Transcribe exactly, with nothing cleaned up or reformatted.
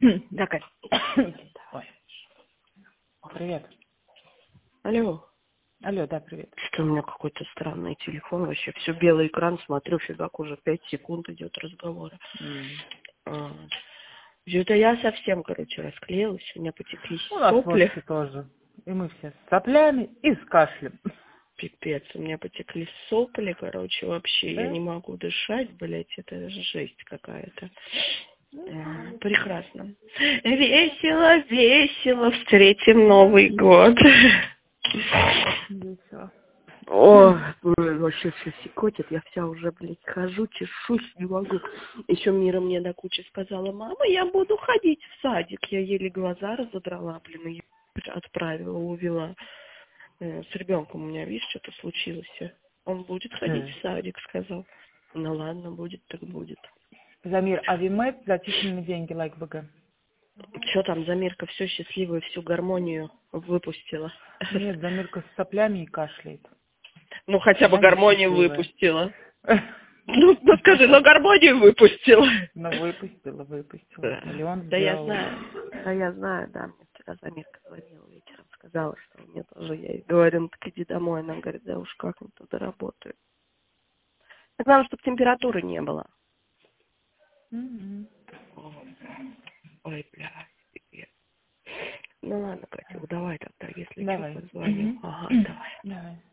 Так, Ой. Привет. алло. Алло, да, привет. Что у меня какой-то странный телефон, вообще все белый экран, смотрю, фигак, уже пять секунд идет разговор. Mm. Вот. Это я совсем, короче, расклеилась, у меня потекли У нас сопли. вот тоже. И мы все с соплями и с кашлем. Пипец, у меня потекли сопли, короче, вообще, Да? я не могу дышать, блядь, это жесть какая-то. Э, Прекрасно. Весело, весело, встретим Новый год. Весело. О, ой, вообще все секотит, я вся уже, блядь, хожу, чешусь, не могу. Еще Мира мне до кучи сказала: мама, я буду ходить в садик. Я еле глаза разодрала, блин, ее отправила, увела. Э, С ребенком у меня, видишь, что-то случилось. Он будет ходить в садик, сказал. Ну ладно, будет, так будет. Замир, а Вимэт зачислены деньги, лайк БГ? Что там, Замирка все счастливую, всю гармонию выпустила? Нет, Замирка с соплями и кашляет. Ну, хотя бы Она гармонию несчастливая. выпустила. Ну, ну скажи, ну гармонию выпустила. Ну, выпустила, выпустила. Да, Миллион да я сделала. знаю. Да я знаю, да. Мне вчера Замирка звонила вечером, сказала, что мне тоже. Я ей говорю: ну так иди домой. Она говорит: да уж как, не туда работаю. Так главное, чтобы температуры не было. Mm-hmm. Ой, бля, пипец. Ну ладно, Катя, давай тогда, если что, Давай. позвоню. Угу. Ага, давай. Давай.